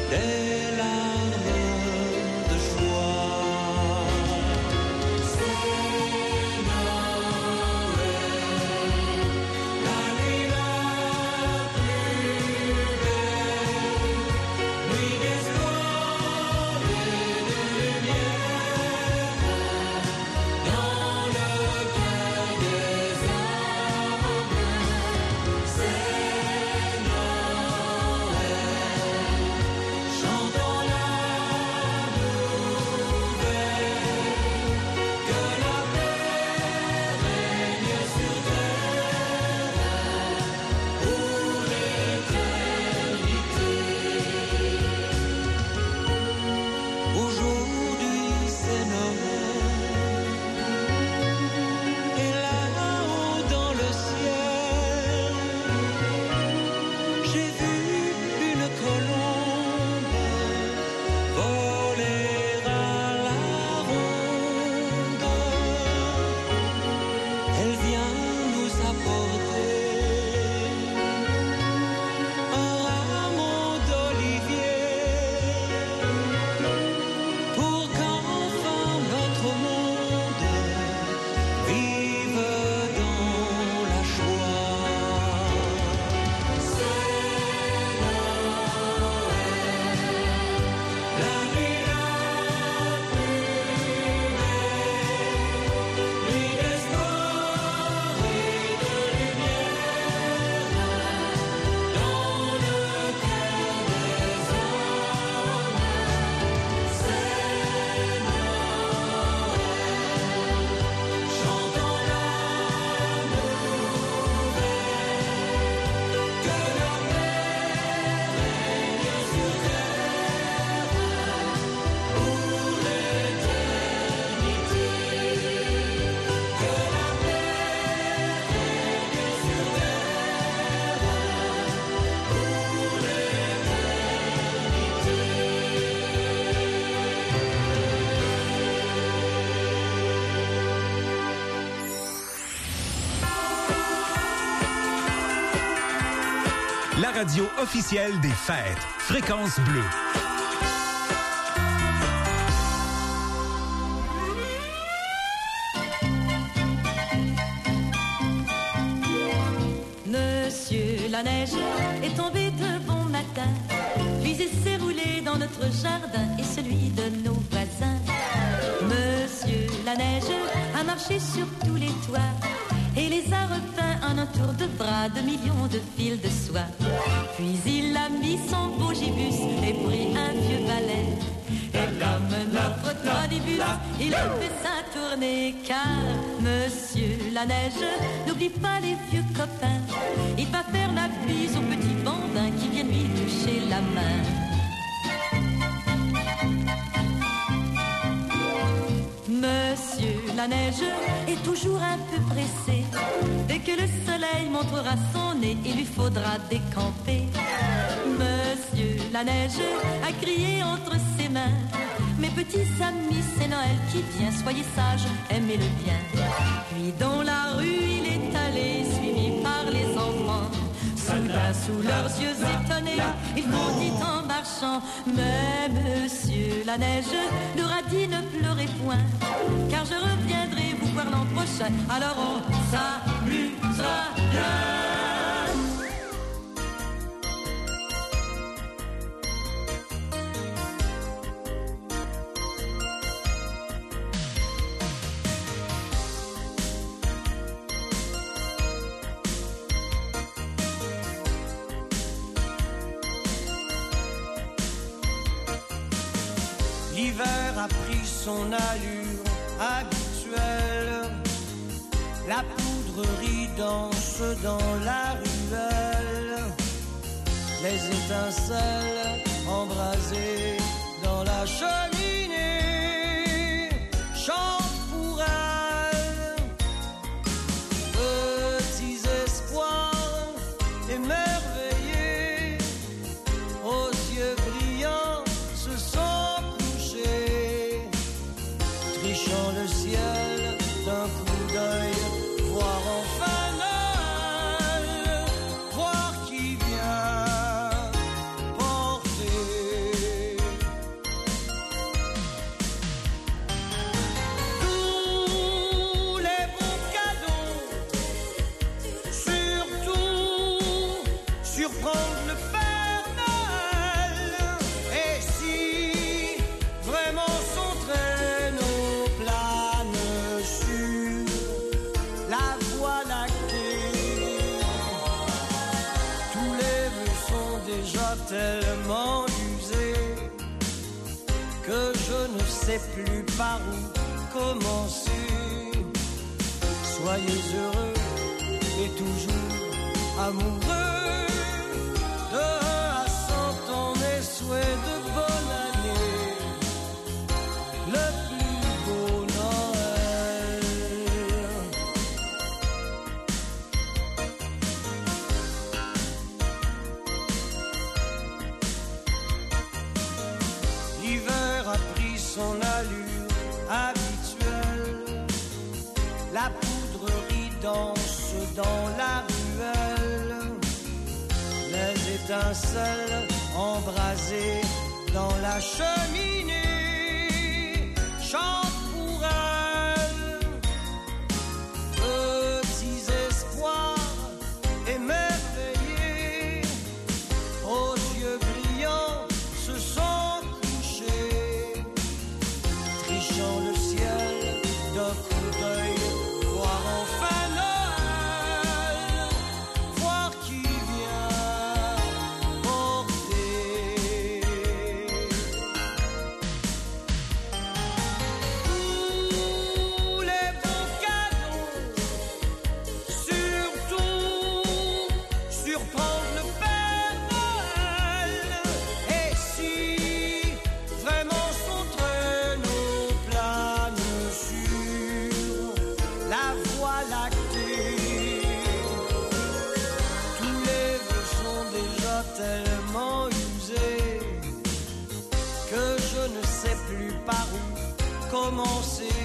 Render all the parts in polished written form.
des larmes de joie. C'est Noël, la nuit la plus belle, nuit d'espoir et de lumière, dans le cœur des hommes. C'est Noël, chantons la nouvelle, que la paix règne sur terre pour l'éternité. Aujourd'hui c'est Noël, et là-haut dans le ciel, j'ai vu une colombe voler à la ronde. Elle vient nous apporter un rameau d'olivier pour qu'enfin notre monde vive dans la joie. C'est Noël, la nuit la plus belle, nuit d'espoir et de lumière, dans le cœur des hommes. C'est Noël, chantons la nouvelle, que la paix règne sur terre pour l'éternité. Que la paix règne sur terre pour La radio officielle des fêtes. Fréquence Bleue. Monsieur la neige est tombé de bon matin, puis il s'est roulé dans notre jardin et celui de nos voisins. Monsieur la neige a marché sur tous les toits et les a repeints en un tour de bras de millions de fils de soie. Puis il a mis son beau gibus et pris un vieux balai. Et comme notre tradibus, il a fait sa tournée. Car Monsieur la neige n'oublie pas les vieux copains. Il va faire la bise aux petits bambins qui viennent lui toucher la main. Monsieur la neige est toujours un peu pressé. Dès que le soleil montrera son nez, il lui faudra décamper. Monsieur la neige a crié entre ses mains: mes petits amis, c'est Noël qui vient, soyez sages, aimez-le bien. Puis dans la rue il est allé, suivi par les enfants. Soudain, sous leurs yeux étonnés, il faut dit en marchant: mais monsieur la neige leur a dit ne pleurez point, car je reviendrai vous voir l'an prochain, alors on s'amusera bien. L'hiver a pris son allure habituelle. La poudrerie danse dans la ruelle. Les étincelles embrasées dans la cheminée chantent pour elle. Petits espoirs émerveillés, aux yeux brillants, se sont trichant le ciel d'un coup d'œil, voir enfin Noël, voir qui vient porter que je ne sais plus par où commencer. Soyez heureux et toujours amoureux. De 1 à 100 ans, mes souhaits de bonne année. Le plus beau Noël. L'hiver a pris son allure habituelle. La poudrerie danse dans la ruelle. Les étincelles embrasées dans la cheminée chantent pour elle. Petits espoirs émerveillés, aux yeux brillants, se sont couchés, trichant le ciel d'un coup d'œil, voir enfin Noël, voir qui vient porter tous les bons cadeaux, surtout surprendre le Père Noël. Et si vraiment son traîneau plane sur la voie lactée, tous les vœux sont déjà tellement usés que je ne sais plus par où commencer.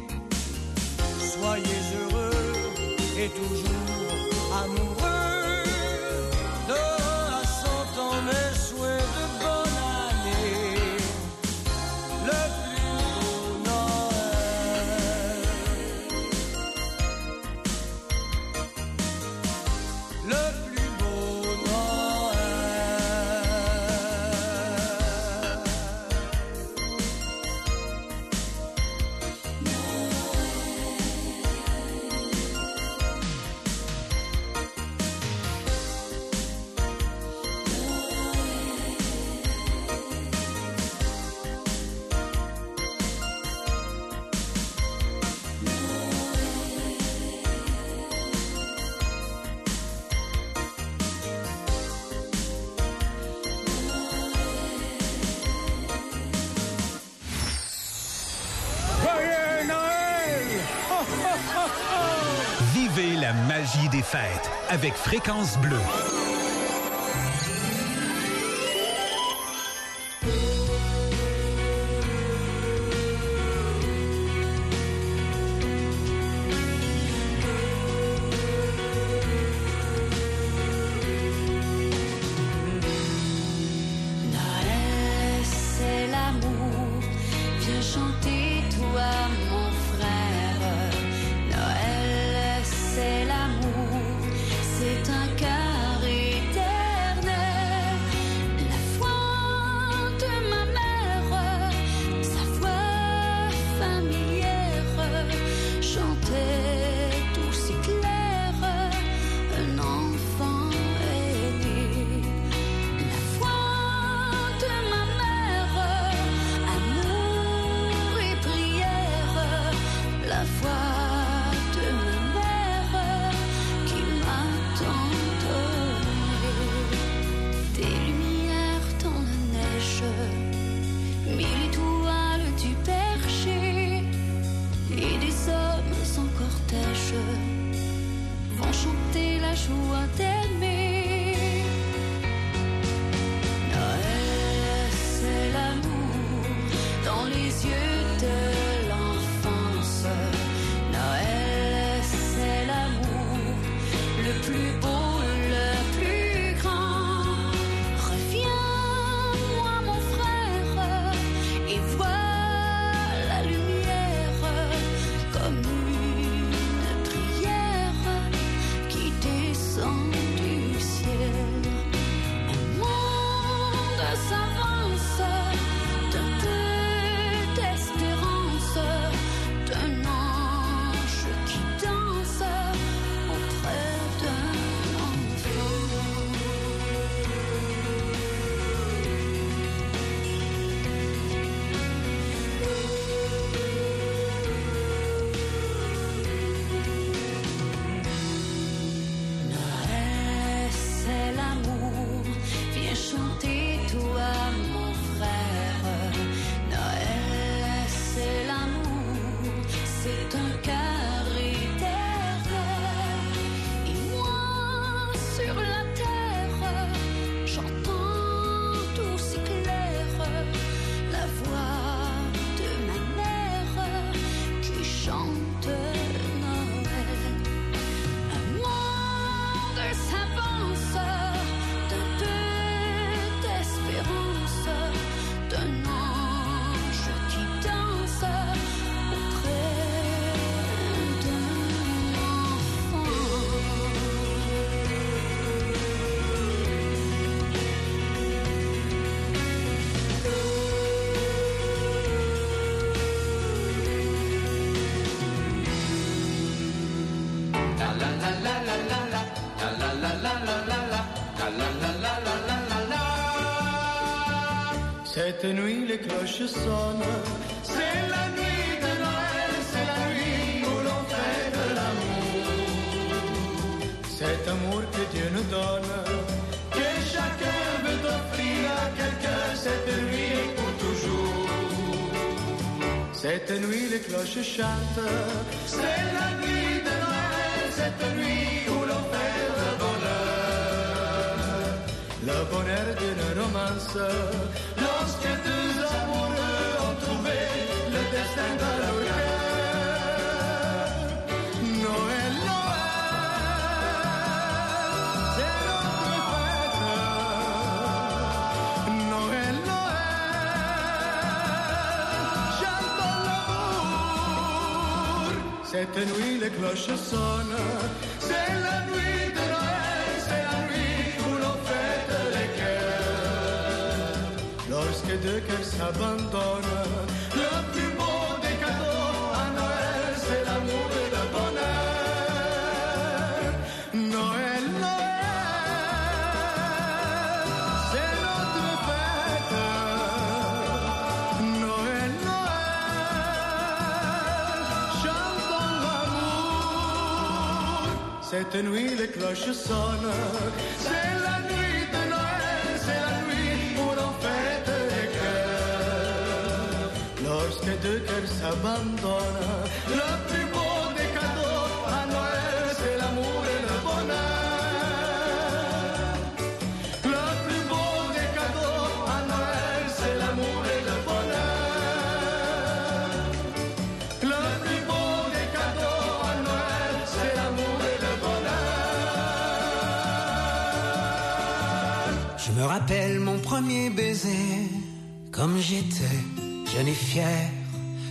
Soyez heureux et toujours amoureux. De 1 à 100 ans, mes souhaits de bonne année. Le plus beau Noël. Le plus beau Noël. Joyeux Noël! Vivez la magie des fêtes avec Fréquence Bleue. Noël, c'est l'amour. Viens chanter, toi, mon frère. Noël, c'est l'amour. C'est un cœur éternel. La foi de ma mère, sa voix familière chantait tout si clair. Un enfant est né. La foi de ma mère, amour et prière. La foi de ma mère qui m'a tant donné. Des lumières dans la neige, 1000 étoiles du berger, et des hommes sans cortège vont chanter la joie d'aimer. Noël, c'est l'amour dans les yeux de l'enfance. Noël, c'est l'amour, le plus beau, le plus grand. Reviens, moi, mon frère, et Cette nuit les cloches sonnent, c'est la nuit de Noël, c'est la nuit où l'on fait de l'amour. Cet amour que Dieu nous donne, que chacun veut offrir à quelqu'un, cette nuit et pour toujours. Cette nuit les cloches chantent, c'est la nuit de Noël, cette nuit où l'on fait le bonheur d'une romance. Lorsque deux amoureux ont trouvé le destin dans leur cœur. Noël, Noël, c'est notre fête. Noël, Noël, chantons l'amour. Cette nuit les cloches sonnent, c'est la nuit de Noël, c'est la nuit où l'on fête les cœurs. Lorsque deux cœurs s'abandonnent, le plus beau des cadeaux à Noël, c'est l'amour et le bonheur. Noël, Noël, c'est notre fête. Noël, Noël, chantons l'amour. Cette nuit les cloches sonnent, c'est la nuit de Noël, c'est la nuit où l'on fête les cœurs. Lorsque deux cœurs s'abandonnent, le plus beau des cadeaux à Noël, c'est l'amour et le bonheur. Le plus beau des cadeaux à Noël, c'est l'amour et le bonheur. Le plus beau des cadeaux à Noël, c'est l'amour et le bonheur. Je me rappelle mon premier baiser, comme j'étais jeune et fier.